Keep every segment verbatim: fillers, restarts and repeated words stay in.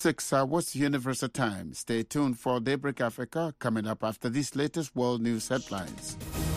Six hours Universal Time. Stay tuned for Daybreak Africa coming up after these latest world news headlines.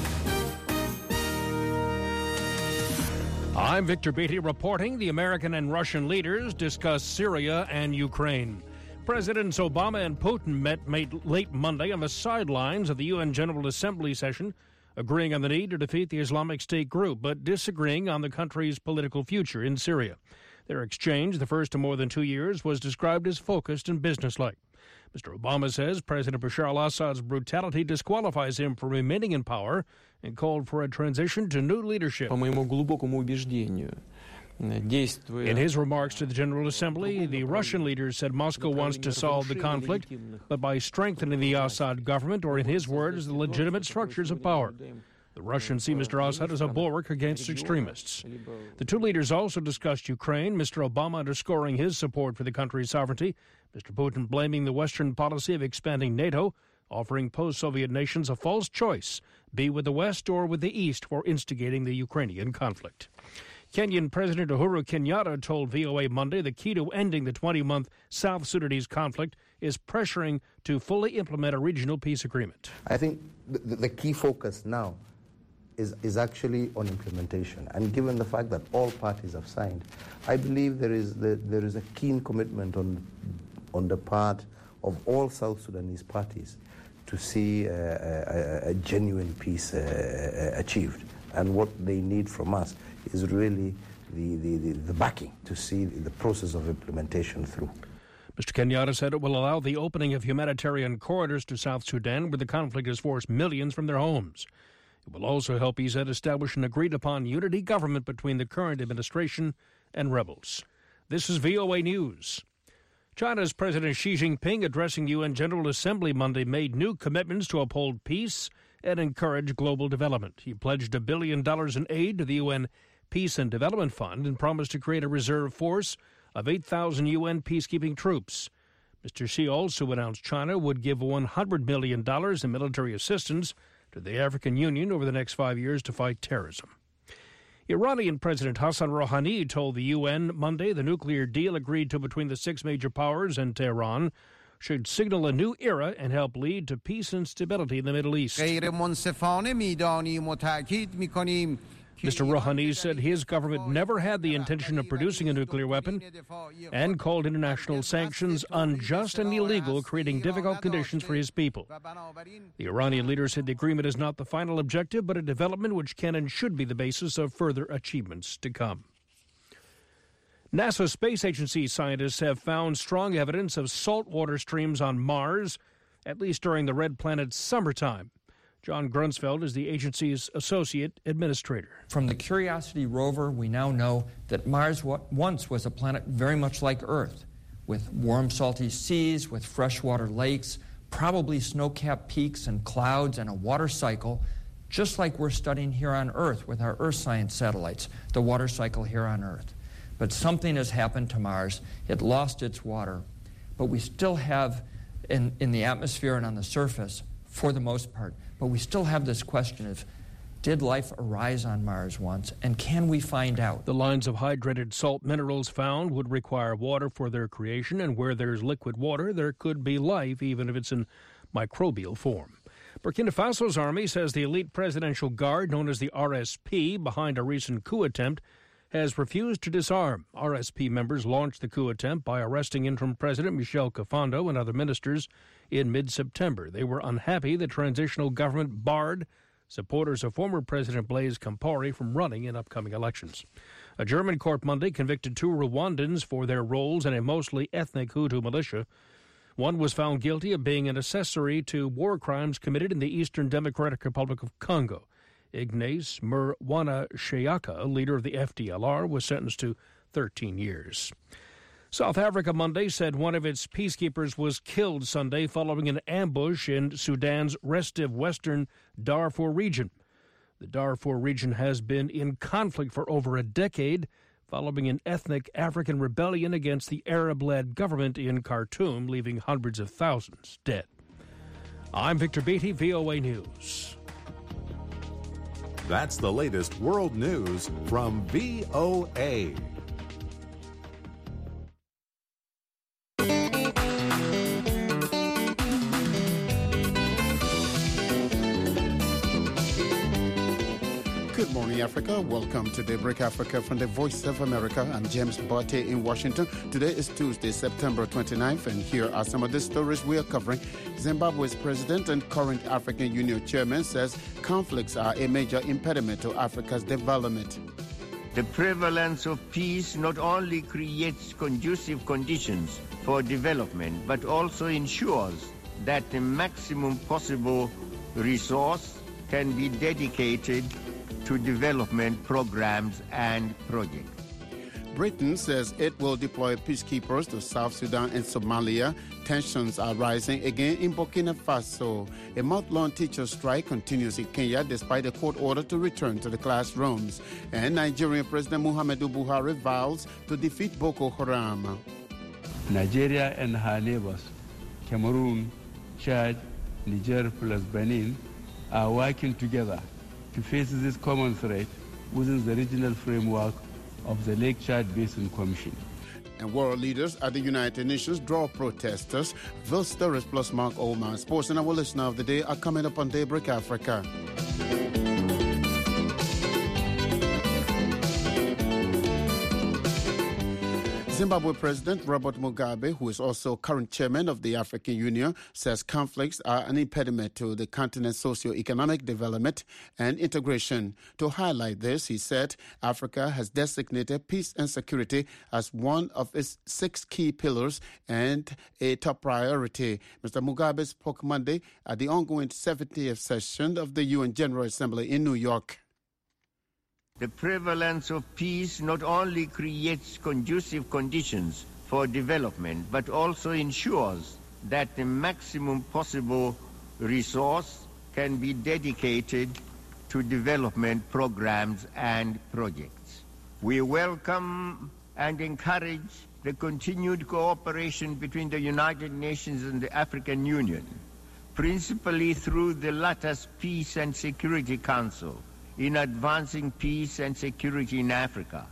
I'm Victor Beatty reporting. The American and Russian leaders discuss Syria and Ukraine. Presidents Obama and Putin met made late Monday on the sidelines of the U N General Assembly session, agreeing on the need to defeat the Islamic State group, but disagreeing on the country's political future in Syria. Their exchange, the first in more than two years, was described as focused and businesslike. Mister Obama says President Bashar al-Assad's brutality disqualifies him from remaining in power and called for a transition to new leadership. По моему глубокому убеждению, In his remarks to the General Assembly, the Russian leader said Moscow wants to solve the conflict, but by strengthening the Assad government, or in his words, the legitimate structures of power. The Russians see Mister Assad as a bulwark against extremists. The two leaders also discussed Ukraine, Mister Obama underscoring his support for the country's sovereignty, Mister Putin blaming the Western policy of expanding NATO, offering post-Soviet nations a false choice, be with the West or with the East for instigating the Ukrainian conflict. Kenyan President Uhuru Kenyatta told V O A Monday the key to ending the twenty-month South Sudanese conflict is pressuring to fully implement a regional peace agreement. I think the, the key focus now is, is actually on implementation. And given the fact that all parties have signed, I believe there is, the, there is a keen commitment on, on the part of all South Sudanese parties to see a, a, a genuine peace uh, achieved. And what they need from us is really the, the, the, the backing to see the process of implementation through. Mister Kenyatta said it will allow the opening of humanitarian corridors to South Sudan, where the conflict has forced millions from their homes. It will also help, he said, establish an agreed-upon unity government between the current administration and rebels. This is V O A News. China's President Xi Jinping, addressing U N General Assembly Monday, made new commitments to uphold peace and encourage global development. He pledged a billion dollars in aid to the U N Peace and Development Fund and promised to create a reserve force of eight thousand U N peacekeeping troops. Mister Xi also announced China would give one hundred million dollars in military assistance to the African Union over the next five years to fight terrorism. Iranian President Hassan Rouhani told the U N Monday the nuclear deal agreed to between the six major powers and Tehran should signal a new era and help lead to peace and stability in the Middle East. Mister Rouhani said his government never had the intention of producing a nuclear weapon and called international sanctions unjust and illegal, creating difficult conditions for his people. The Iranian leader said the agreement is not the final objective, but a development which can and should be the basis of further achievements to come. NASA Space Agency scientists have found strong evidence of saltwater streams on Mars, at least during the red planet's summertime. John Grunsfeld is the agency's associate administrator. From the Curiosity rover, we now know that Mars once was a planet very much like Earth, with warm, salty seas, with freshwater lakes, probably snow-capped peaks and clouds, and a water cycle, just like we're studying here on Earth with our Earth science satellites, the water cycle here on Earth. But something has happened to Mars. It lost its water. But we still have, in, in the atmosphere and on the surface, for the most part, but we still have this question of, did life arise on Mars once, and can we find out? The lines of hydrated salt minerals found would require water for their creation, and where there's liquid water, there could be life, even if it's in microbial form. Burkina Faso's army says the elite presidential guard, known as the R S P, behind a recent coup attempt, has refused to disarm. R S P members launched the coup attempt by arresting interim President Michel Kafando and other ministers in mid-September. They were unhappy the transitional government barred supporters of former President Blaise Compaoré from running in upcoming elections. A German court Monday convicted two Rwandans for their roles in a mostly ethnic Hutu militia. One was found guilty of being an accessory to war crimes committed in the Eastern Democratic Republic of Congo. Ignace Mrwanasheyaka, leader of the F D L R, was sentenced to thirteen years. South Africa Monday said one of its peacekeepers was killed Sunday following an ambush in Sudan's restive western Darfur region. The Darfur region has been in conflict for over a decade following an ethnic African rebellion against the Arab-led government in Khartoum, leaving hundreds of thousands dead. I'm Victor Beatty, V O A News. That's the latest world news from V O A. Africa. Welcome to Daybreak Africa from the Voice of America. I'm James Barty in Washington. Today is Tuesday, September twenty-ninth, and here are some of the stories we are covering. Zimbabwe's president and current African Union chairman says conflicts are a major impediment to Africa's development. The prevalence of peace not only creates conducive conditions for development, but also ensures that the maximum possible resource can be dedicated to development programs and projects. Britain says it will deploy peacekeepers to South Sudan and Somalia. Tensions are rising again in Burkina Faso. A month-long teacher strike continues in Kenya despite a court order to return to the classrooms. And Nigerian President Muhammadu Buhari vows to defeat Boko Haram. Nigeria and her neighbors, Cameroon, Chad, Niger plus Benin, are working together to face this common threat within the regional framework of the Lake Chad Basin Commission. And world leaders at the United Nations draw protesters. Those stories plus Mark Oldman. Sports and our listener of the day are coming up on Daybreak Africa. Zimbabwe President Robert Mugabe, who is also current chairman of the African Union, says conflicts are an impediment to the continent's socio-economic development and integration. To highlight this, he said Africa has designated peace and security as one of its six key pillars and a top priority. Mister Mugabe spoke Monday at the ongoing seventieth session of the U N General Assembly in New York. The prevalence of peace not only creates conducive conditions for development, but also ensures that the maximum possible resource can be dedicated to development programs and projects. We welcome and encourage the continued cooperation between the United Nations and the African Union, principally through the latter's Peace and Security Council, in advancing peace and security in Africa.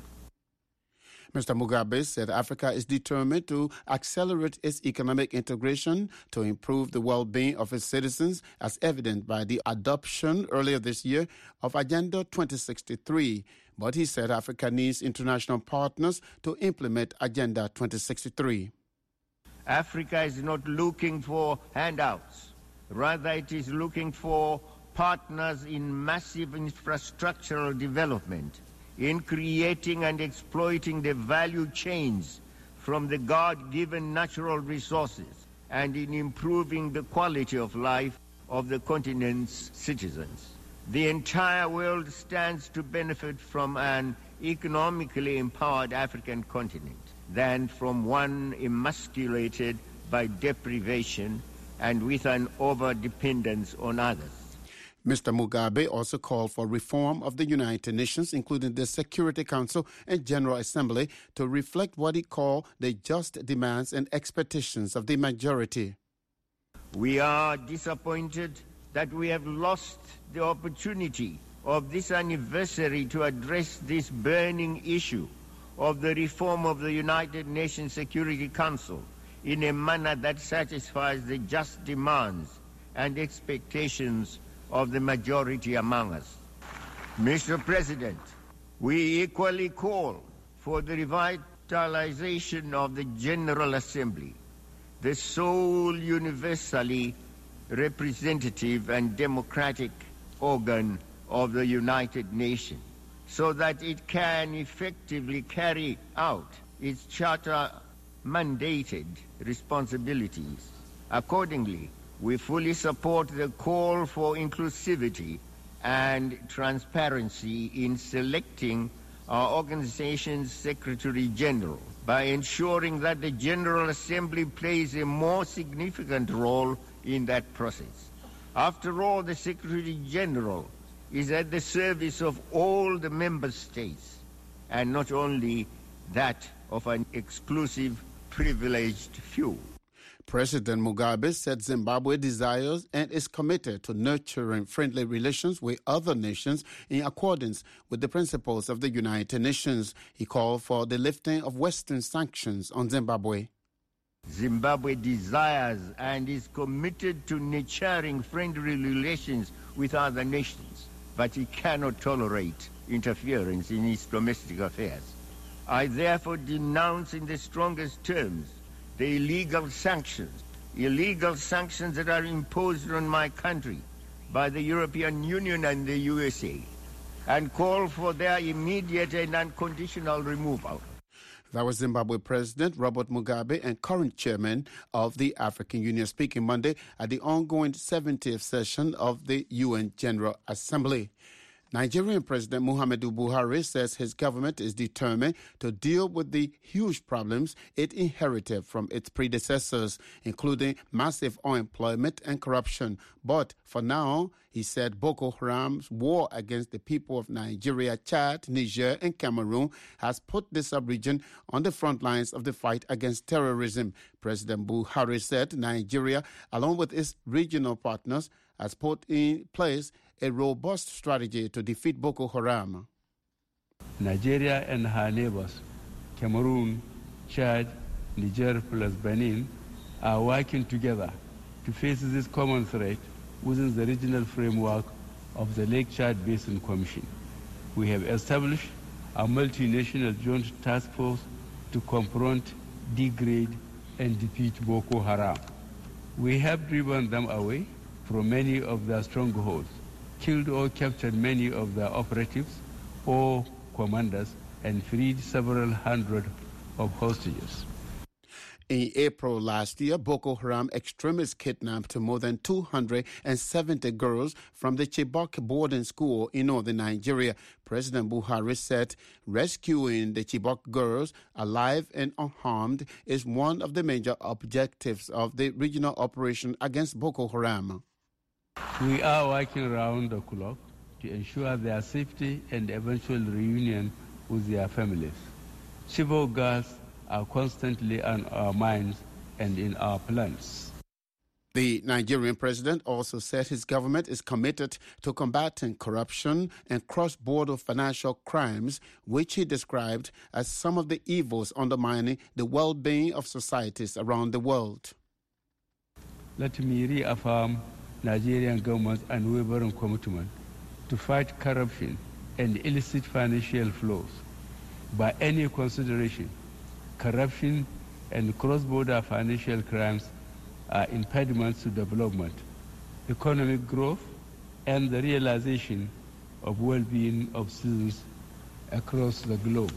Mister Mugabe said Africa is determined to accelerate its economic integration to improve the well-being of its citizens, as evident by the adoption earlier this year of Agenda twenty sixty-three. But he said Africa needs international partners to implement Agenda twenty sixty-three. Africa is not looking for handouts. Rather, it is looking for partners in massive infrastructural development, in creating and exploiting the value chains from the God-given natural resources, and in improving the quality of life of the continent's citizens. The entire world stands to benefit from an economically empowered African continent than from one emasculated by deprivation and with an over-dependence on others. Mister Mugabe also called for reform of the United Nations, including the Security Council and General Assembly, to reflect what he called the just demands and expectations of the majority. We are disappointed that we have lost the opportunity of this anniversary to address this burning issue of the reform of the United Nations Security Council in a manner that satisfies the just demands and expectations of the majority among us. Mister President, we equally call for the revitalization of the General Assembly, the sole universally representative and democratic organ of the United Nations, so that it can effectively carry out its charter-mandated responsibilities. Accordingly, we fully support the call for inclusivity and transparency in selecting our organization's Secretary General by ensuring that the General Assembly plays a more significant role in that process. After all, the Secretary General is at the service of all the member states and not only that of an exclusive, privileged few. President Mugabe said Zimbabwe desires and is committed to nurturing friendly relations with other nations in accordance with the principles of the United Nations. He called for the lifting of Western sanctions on Zimbabwe. Zimbabwe desires and is committed to nurturing friendly relations with other nations, but it cannot tolerate interference in its domestic affairs. I therefore denounce in the strongest terms the illegal sanctions, illegal sanctions that are imposed on my country by the European Union and the U S A, and call for their immediate and unconditional removal. That was Zimbabwe President Robert Mugabe and current chairman of the African Union, speaking Monday at the ongoing seventieth session of the U N General Assembly. Nigerian President Muhammadu Buhari says his government is determined to deal with the huge problems it inherited from its predecessors, including massive unemployment and corruption. But for now, he said Boko Haram's war against the people of Nigeria, Chad, Niger, and Cameroon has put the sub-region on the front lines of the fight against terrorism. President Buhari said Nigeria, along with its regional partners, has put in place a robust strategy to defeat Boko Haram. Nigeria and her neighbors, Cameroon, Chad, Niger plus Benin, are working together to face this common threat within the regional framework of the Lake Chad Basin Commission. We have established a multinational joint task force to confront, degrade, and defeat Boko Haram. We have driven them away from many of their strongholds, killed or captured many of their operatives or commanders, and freed several hundred of hostages. In April last year, Boko Haram extremists kidnapped more than two hundred seventy girls from the Chibok boarding school in northern Nigeria. President Buhari said rescuing the Chibok girls alive and unharmed is one of the major objectives of the regional operation against Boko Haram. We are working around the clock to ensure their safety and eventual reunion with their families. Chibok girls are constantly on our minds and in our plans. The Nigerian president also said his government is committed to combating corruption and cross-border financial crimes, which he described as some of the evils undermining the well-being of societies around the world. Let me reaffirm Nigerian government's unwavering commitment to fight corruption and illicit financial flows. By any consideration, corruption and cross-border financial crimes are impediments to development, economic growth, and the realization of well-being of citizens across the globe.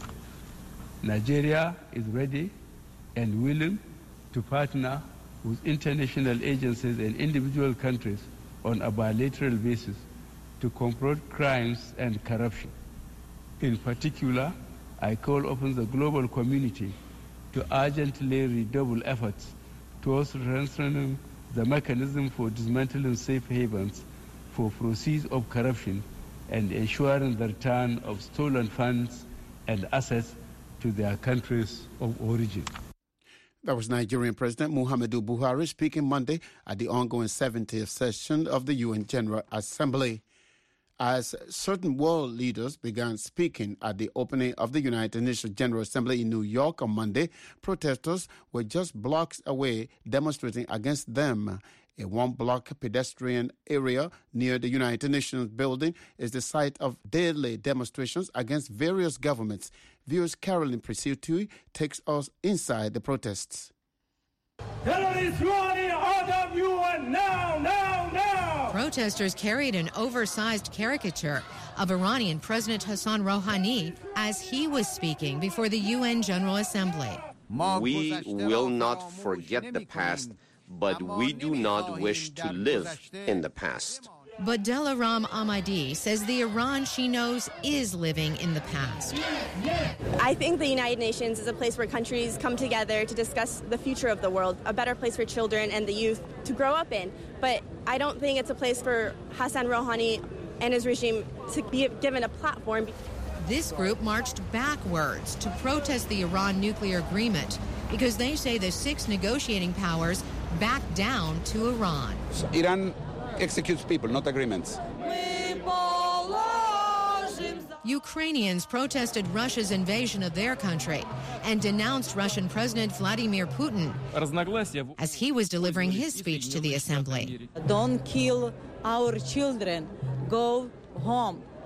Nigeria is ready and willing to partner with international agencies and individual countries on a bilateral basis to confront crimes and corruption. In particular, I call upon the global community to urgently redouble efforts towards strengthening the mechanism for dismantling safe havens for proceeds of corruption and ensuring the return of stolen funds and assets to their countries of origin. That was Nigerian President Muhammadu Buhari speaking Monday at the ongoing seventieth session of the U N General Assembly. As certain world leaders began speaking at the opening of the United Nations General Assembly in New York on Monday, protesters were just blocks away demonstrating against them. A one-block pedestrian area near the United Nations building is the site of daily demonstrations against various governments. Viewers Carolyn Presutui takes us inside the protests. Terrorists running out of U N now, now, now! Protesters carried an oversized caricature of Iranian President Hassan Rouhani as he was speaking before the U N General Assembly. We will not forget the past, but we do not wish to live in the past. But Delaram Ahmadi says the Iran she knows is living in the past. I think the United Nations is a place where countries come together to discuss the future of the world, a better place for children and the youth to grow up in. But I don't think it's a place for Hassan Rouhani and his regime to be given a platform. This group marched backwards to protest the Iran nuclear agreement because they say the six negotiating powers backed down to Iran. Iran executes people, not agreements. Ukrainians protested Russia's invasion of their country and denounced Russian President Vladimir Putin as he was delivering his speech to the assembly. Don't kill our children. Go home.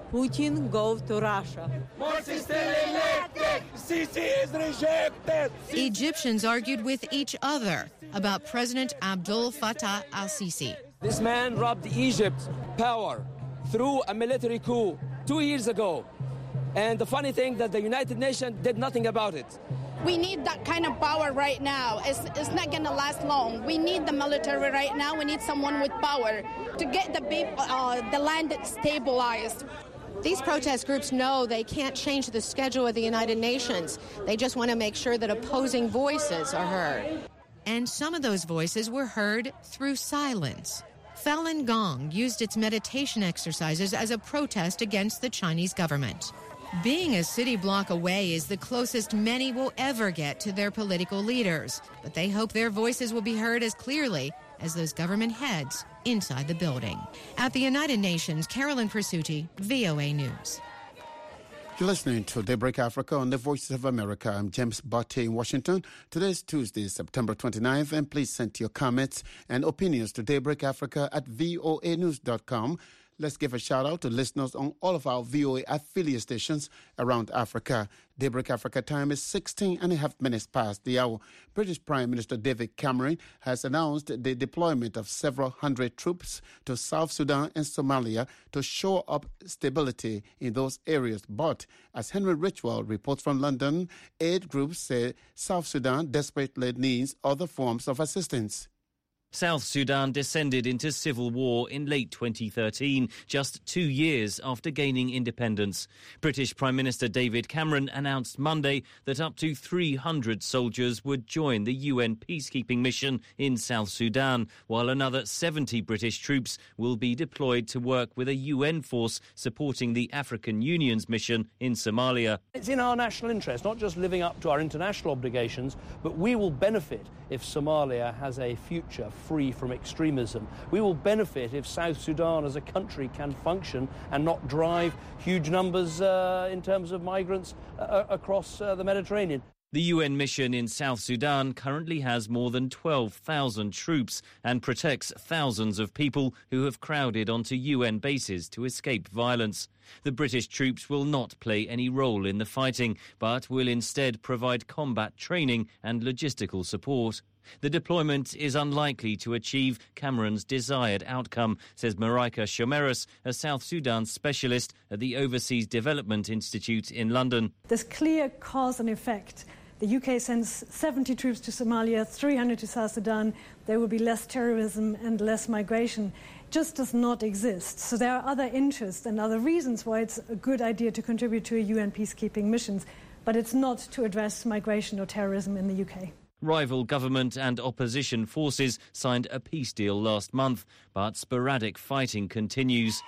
Putin go to Russia. Morsi is still elected! Sisi is rejected! Egyptians argued with each other about President Abdel Fattah al-Sisi. This man robbed Egypt's power through a military coup two years ago. And the funny thing that the United Nations did nothing about it. We need that kind of power right now. It's, it's not going to last long. We need the military right now. We need someone with power to get the, uh, the land stabilized. These protest groups know they can't change the schedule of the United Nations. They just want to make sure that opposing voices are heard. And some of those voices were heard through silence. Falun Gong used its meditation exercises as a protest against the Chinese government. Being a city block away is the closest many will ever get to their political leaders, but they hope their voices will be heard as clearly as those government heads inside the building. At the United Nations, Carolyn Persutti, V O A News. You're listening to Daybreak Africa on the Voices of America. I'm James Barty in Washington. Today is Tuesday, September twenty-ninth, and please send your comments and opinions to Daybreak Africa at V O A news dot com. Let's give a shout out to listeners on all of our V O A affiliate stations around Africa. Daybreak Africa time is sixteen and a half minutes past the hour. British Prime Minister David Cameron has announced the deployment of several hundred troops to South Sudan and Somalia to shore up stability in those areas. But as Henry Richwell reports from London, aid groups say South Sudan desperately needs other forms of assistance. South Sudan descended into civil war in late twenty thirteen, just two years after gaining independence. British Prime Minister David Cameron announced Monday that up to three hundred soldiers would join the U N peacekeeping mission in South Sudan, while another seventy British troops will be deployed to work with a U N force supporting the African Union's mission in Somalia. It's in our national interest, not just living up to our international obligations, but we will benefit if Somalia has a future free from extremism. We will benefit if South Sudan as a country can function and not drive huge numbers uh, in terms of migrants uh, across uh, the Mediterranean. The U N mission in South Sudan currently has more than twelve thousand troops and protects thousands of people who have crowded onto U N bases to escape violence. The British troops will not play any role in the fighting, but will instead provide combat training and logistical support. The deployment is unlikely to achieve Cameron's desired outcome, says Marika Shomeris, a South Sudan specialist at the Overseas Development Institute in London. There's clear cause and effect. The U K sends seventy troops to Somalia, three hundred to South Sudan. There will be less terrorism and less migration. It just does not exist. So there are other interests and other reasons why it's a good idea to contribute to a U N peacekeeping missions, but it's not to address migration or terrorism in the U K. Rival government and opposition forces signed a peace deal last month, but sporadic fighting continues.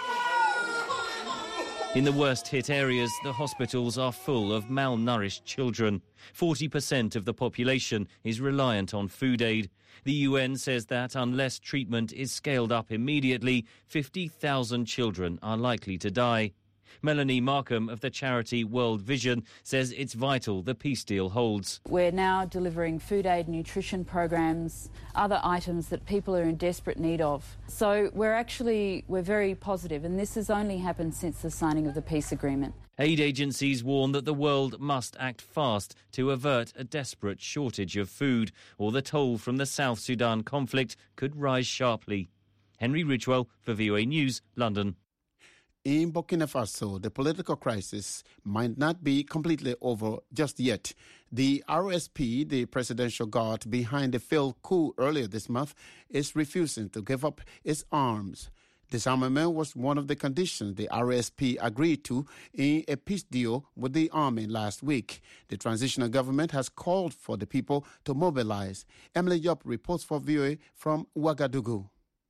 In the worst-hit areas, the hospitals are full of malnourished children. forty percent of the population is reliant on food aid. The U N says that unless treatment is scaled up immediately, fifty thousand children are likely to die. Melanie Markham of the charity World Vision says it's vital the peace deal holds. We're now delivering food aid, nutrition programs, other items that people are in desperate need of. So we're actually, we're very positive, and this has only happened since the signing of the peace agreement. Aid agencies warn that the world must act fast to avert a desperate shortage of food, or the toll from the South Sudan conflict could rise sharply. Henry Ridgewell for V O A News, London. In Burkina Faso, the political crisis might not be completely over just yet. The R S P, the presidential guard behind the failed coup earlier this month, is refusing to give up its arms. Disarmament was one of the conditions the R S P agreed to in a peace deal with the army last week. The transitional government has called for the people to mobilize. Emily Yop reports for V O A from Ouagadougou.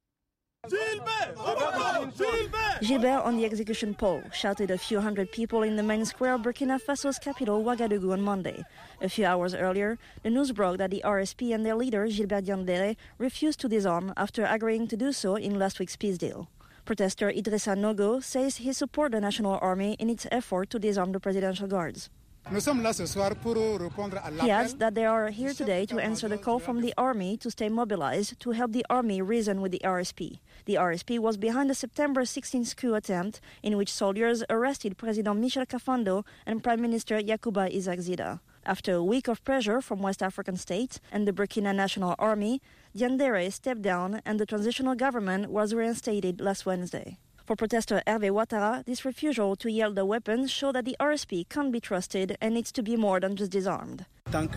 Gilbert on the execution pole shouted a few hundred people in the main square of Burkina Faso's capital, Ouagadougou, on Monday. A few hours earlier, the news broke that the R S P and their leader, Gilbert Diandéré, refused to disarm after agreeing to do so in last week's peace deal. Protester Idrissa Nogo says he supports the National Army in its effort to disarm the presidential guards. He adds that they are here today to answer the call from the army to stay mobilized to help the army reason with the R S P. The R S P was behind the September sixteenth coup attempt in which soldiers arrested President Michel Kafando and Prime Minister Yacouba Isaac Zida. After a week of pressure from West African states and the Burkina National Army, Diendéré stepped down and the transitional government was reinstated last Wednesday. For protester Hervé Ouattara, this refusal to yield the weapons show that the R S P can't be trusted and needs to be more than just disarmed.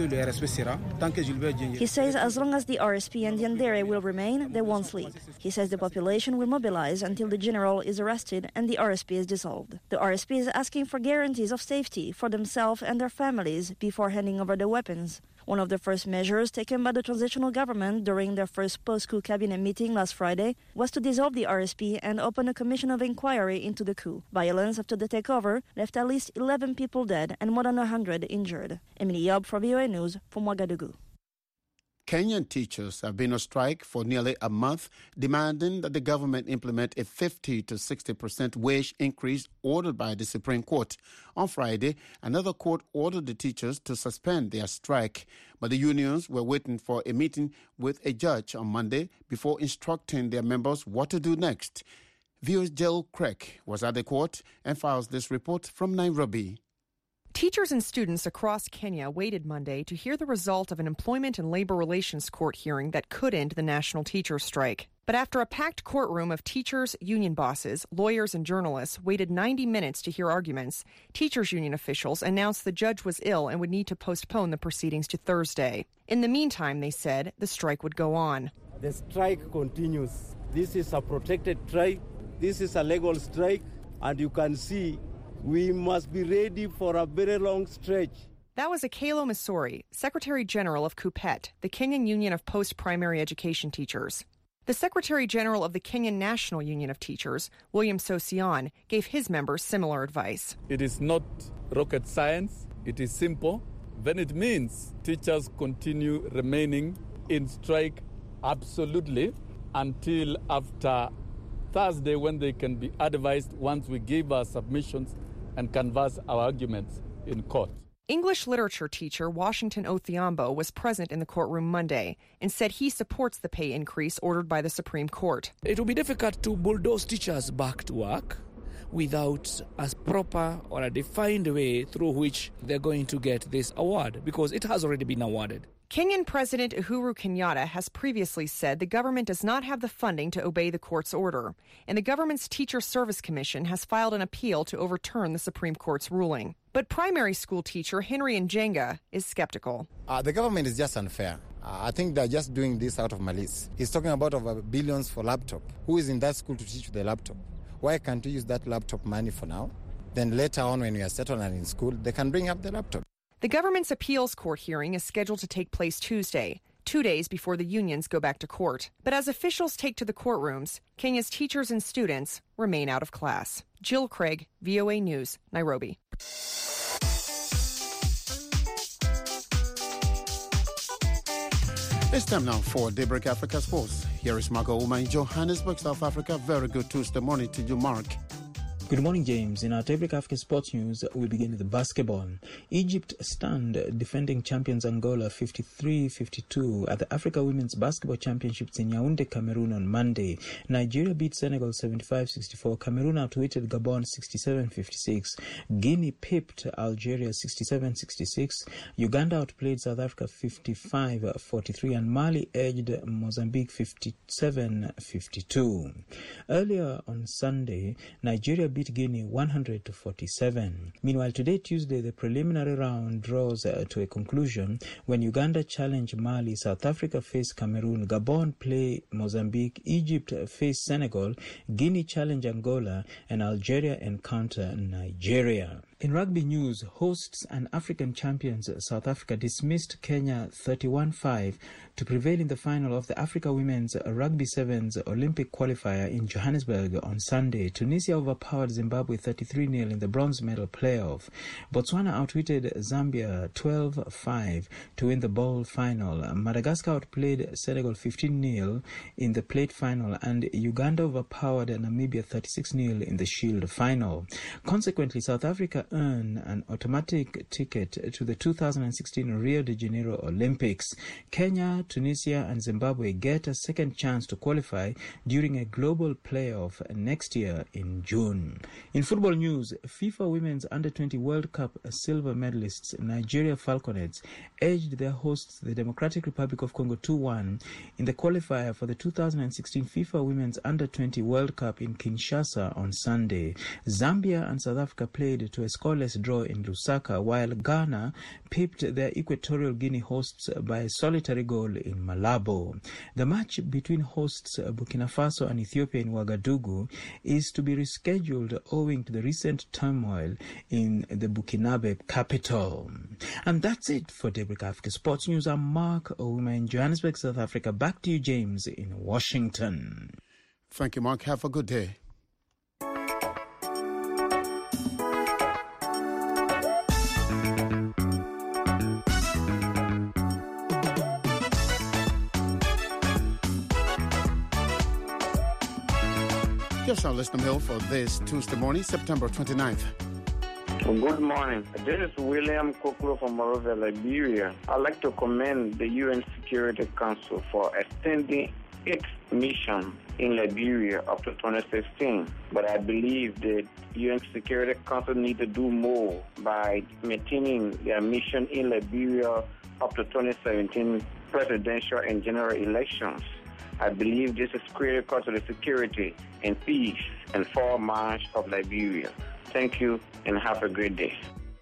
He says as long as the R S P and Diendéré will remain, they won't sleep. He says the population will mobilize until the general is arrested and the R S P is dissolved. The R S P is asking for guarantees of safety for themselves and their families before handing over the weapons. One of the first measures taken by the transitional government during their first post-coup cabinet meeting last Friday was to dissolve the R S P and open a commission of inquiry into the coup. Violence after the takeover left at least eleven people dead and more than one hundred injured. Emily Yob for V O A News from Ouagadougou. Kenyan teachers have been on strike for nearly a month, demanding that the government implement a fifty to sixty percent wage increase ordered by the Supreme Court. On Friday, another court ordered the teachers to suspend their strike, but the unions were waiting for a meeting with a judge on Monday before instructing their members what to do next. V O's Jill Craig was at the court and files this report from Nairobi. Teachers and students across Kenya waited Monday to hear the result of an Employment and Labor Relations Court hearing that could end the national teachers' strike. But after a packed courtroom of teachers, union bosses, lawyers, and journalists waited ninety minutes to hear arguments, teachers' union officials announced the judge was ill and would need to postpone the proceedings to Thursday. In the meantime, they said, the strike would go on. The strike continues. This is a protected strike. This is a legal strike. And you can see we must be ready for a very long stretch. That was Akelo Misori, Secretary General of KUPPET, the Kenyan Union of Post-Primary Education Teachers. The Secretary General of the Kenyan National Union of Teachers, William Sossion, gave his members similar advice. It is not rocket science. It is simple. Then it means teachers continue remaining in strike absolutely until after Thursday, when they can be advised once we give our submissions and canvass our arguments in court. English literature teacher Washington Othiambo was present in the courtroom Monday and said he supports the pay increase ordered by the Supreme Court. It will be difficult to bulldoze teachers back to work without a proper or a defined way through which they're going to get this award, because it has already been awarded. Kenyan President Uhuru Kenyatta has previously said the government does not have the funding to obey the court's order, and the government's Teacher Service Commission has filed an appeal to overturn the Supreme Court's ruling. But primary school teacher Henry Njenga is skeptical. Uh, the government is just unfair. Uh, I think they're just doing this out of malice. He's talking about over billions for laptop. Who is in that school to teach the laptop? Why can't you use that laptop money for now? Then later on, when you are settled and in school, they can bring up the laptop. The government's appeals court hearing is scheduled to take place Tuesday, two days before the unions go back to court. But as officials take to the courtrooms, Kenya's teachers and students remain out of class. Jill Craig, V O A News, Nairobi. It's time now for Daybreak Africa Sports. Here is Marco Uma in Johannesburg, South Africa. Very good Tuesday morning to you, Mark. Good morning, James. In our Daybreak Africa Sports News, we begin with basketball. Egypt stunned defending champions Angola fifty-three fifty-two at the Africa Women's Basketball Championships in Yaoundé, Cameroon on Monday. Nigeria beat Senegal seventy-five sixty-four. Cameroon outwitted Gabon sixty-seven fifty-six. Guinea pipped Algeria sixty-seven sixty-six. Uganda outplayed South Africa fifty-five forty-three. And Mali edged Mozambique fifty-seven fifty-two. Earlier on Sunday, Nigeria beat Guinea one hundred to forty-seven. Meanwhile, today, Tuesday, the preliminary round draws uh, to a conclusion when Uganda challenge Mali, South Africa face Cameroon, Gabon play Mozambique, Egypt face Senegal, Guinea challenge Angola, and Algeria encounter Nigeria. In rugby news, hosts and African champions South Africa dismissed Kenya thirty-one five to prevail in the final of the Africa Women's Rugby Sevens Olympic qualifier in Johannesburg on Sunday. Tunisia overpowered Zimbabwe thirty-three nil in the bronze medal playoff. Botswana outwitted Zambia twelve five to win the bowl final. Madagascar outplayed Senegal fifteen nil in the plate final, and Uganda overpowered Namibia thirty-six nil in the Shield final. Consequently, South Africa earn an automatic ticket to the two thousand sixteen Rio de Janeiro Olympics. Kenya, Tunisia and Zimbabwe get a second chance to qualify during a global playoff next year in June. In football news, FIFA Women's Under twenty World Cup silver medalists Nigeria Falconets edged their hosts, the Democratic Republic of Congo, two one in the qualifier for the two thousand sixteen FIFA Women's Under twenty World Cup in Kinshasa on Sunday. Zambia and South Africa played to a scoreless draw in Lusaka, while Ghana pipped their Equatorial Guinea hosts by a solitary goal in Malabo. The match between hosts Burkina Faso and Ethiopia in Ouagadougou is to be rescheduled owing to the recent turmoil in the Burkinabe capital. And that's it for Daybreak Africa Sports News. I'm Mark Ouma in Johannesburg, South Africa. Back to you, James, in Washington. Thank you, Mark. Have a good day. Here's our listener mail for this Tuesday morning, September twenty-ninth. Good morning. This is William Koklo from Monrovia, Liberia. I'd like to commend the U N Security Council for extending its mission in Liberia up to twenty sixteen. But I believe the U N Security Council needs to do more by maintaining their mission in Liberia up to twenty seventeen presidential and general elections. I believe this is critical to the security and peace and forward march of Liberia. Thank you and have a great day.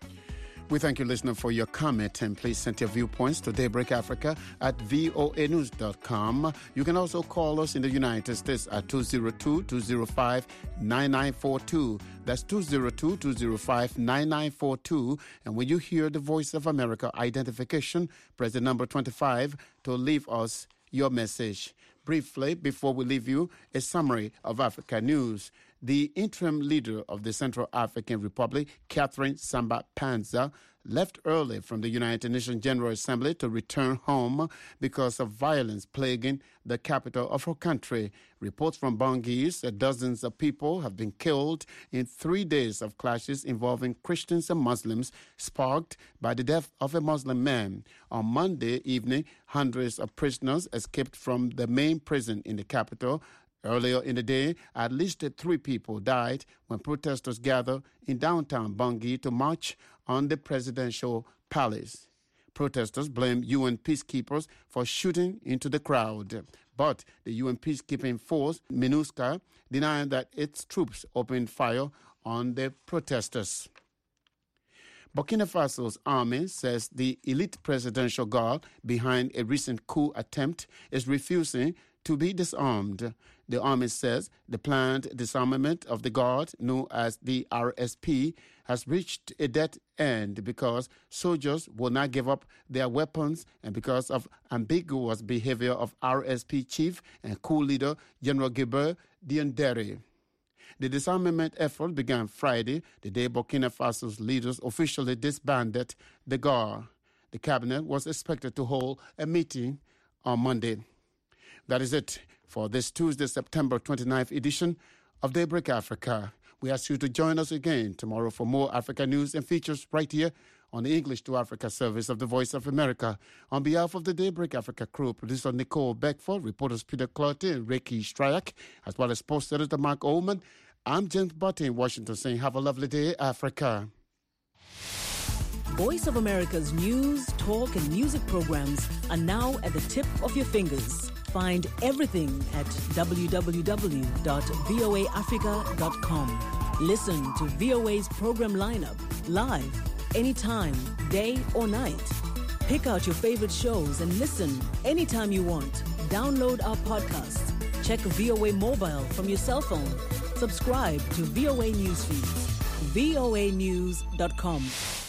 We thank you, listener, for your comment, and please send your viewpoints to Daybreak Africa at voa news dot com. You can also call us in the United States at two oh two, two oh five, nine nine four two. That's two oh two, two oh five, nine nine four two. And when you hear the Voice of America identification, press the number twenty-five to leave us your message. Briefly, before we leave you, a summary of Africa news. The interim leader of the Central African Republic, Catherine Samba-Panza, left early from the United Nations General Assembly to return home because of violence plaguing the capital of her country. Reports from Bangui that dozens of people have been killed in three days of clashes involving Christians and Muslims, sparked by the death of a Muslim man. On Monday evening, hundreds of prisoners escaped from the main prison in the capital. Earlier in the day, at least three people died when protesters gathered in downtown Bangui to march on the presidential palace. Protesters blame U N peacekeepers for shooting into the crowd. But the U N peacekeeping force, MINUSCA, denied that its troops opened fire on the protesters. Burkina Faso's army says the elite presidential guard behind a recent coup attempt is refusing to be disarmed. The army says the planned disarmament of the guard, known as the R S P, has reached a dead end because soldiers will not give up their weapons and because of ambiguous behavior of R S P chief and coup leader General Guibert Diendéré. The disarmament effort began Friday, the day Burkina Faso's leaders officially disbanded the guard. The cabinet was expected to hold a meeting on Monday. That is it for this Tuesday, September twenty-ninth edition of Daybreak Africa. We ask you to join us again tomorrow for more Africa news and features right here on the English to Africa service of the Voice of America. On behalf of the Daybreak Africa crew, producer Nicole Beckford, reporters Peter Clotte and Ricky Stryak, as well as post editor Mark Oman, I'm James Butte in Washington saying have a lovely day, Africa. Voice of America's news, talk, and music programs are now at the tip of your fingers. Find everything at w w w dot voa africa dot com. Listen to V O A's program lineup live, anytime, day or night. Pick out your favorite shows and listen anytime you want. Download our podcasts. Check V O A mobile from your cell phone. Subscribe to V O A News Feeds. voa news dot com.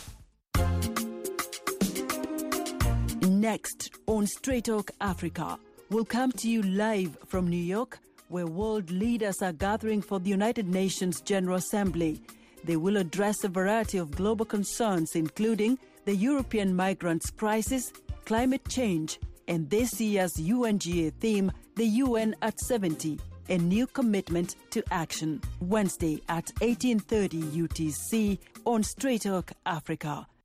Next on Straight Talk Africa, we'll come to you live from New York, where world leaders are gathering for the United Nations General Assembly. They will address a variety of global concerns, including the European migrants' crisis, climate change, and this year's U N G A theme, the U N at seventy. a new commitment to action. Wednesday at eighteen thirty U T C on Straight Talk Africa.